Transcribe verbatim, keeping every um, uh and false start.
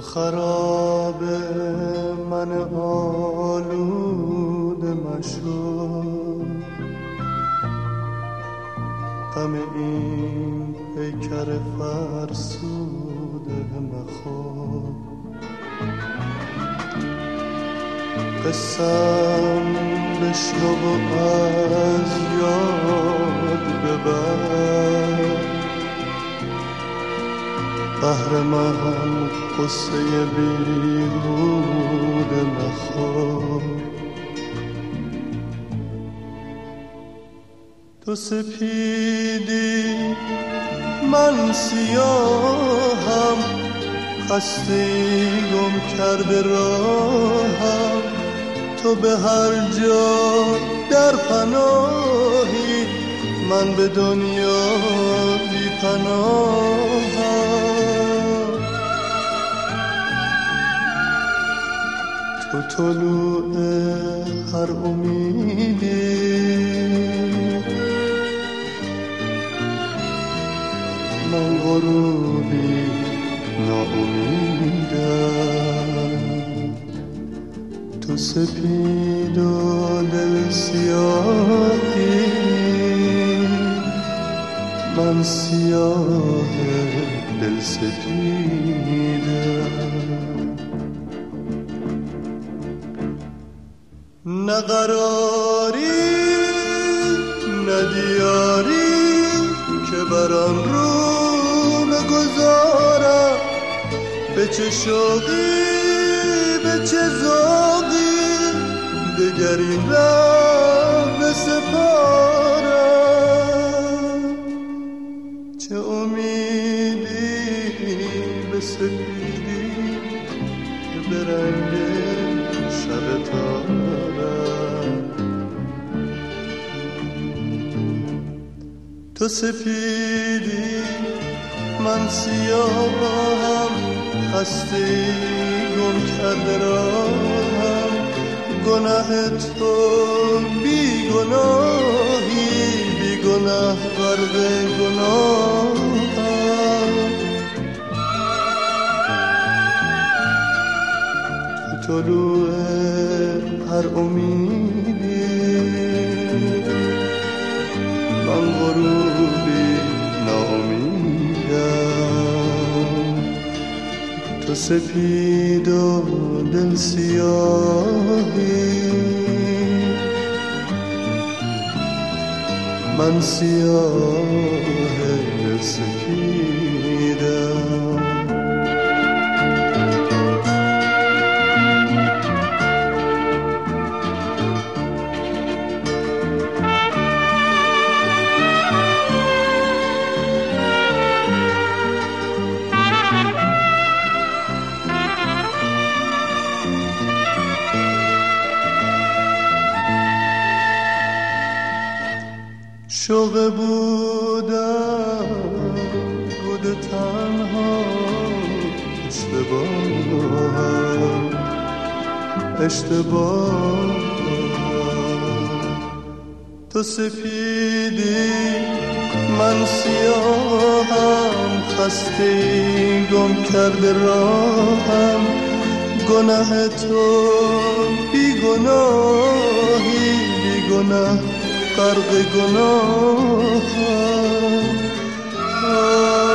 خراب من آلود مشو، غم این پیکر فرسوده مخور. قسم بشنو و از یاد ببر، بهر من قصه بیهوده مخور. تو سپیدی من سیاهم، هستی گم کرده راهم. تو به هر جا در پناهی، من به دنیا بی پناهم. تو طلوع هر امیدی، من غروبی ناامیدم. تو سپید و دل سیاهی، من سیاه دل سپیدم. نه قراری نه دیاری که بران رو بگذارم. به چه شوقی به چه ذوقی دگر این ره بسپارم. چه امیدی به سپیدی که به رنگ شب تارم. تو سپیدی من سیاهم، هستی گم کرده راهم. گناه تو بی گناهی، بی گناه غرق گناهم. تو طلوع هر امیدی، من غروبی ناامیدم. تو سپید و دل سیاهی، من سیاه دل سپیدم. شوق بودم بوده تنها، اشتباهم اشتباهم. تو سپیدی من سیاهم، خستی گم کرده راهم. گناه تو بی گناهی، بی گناه غرق گناه.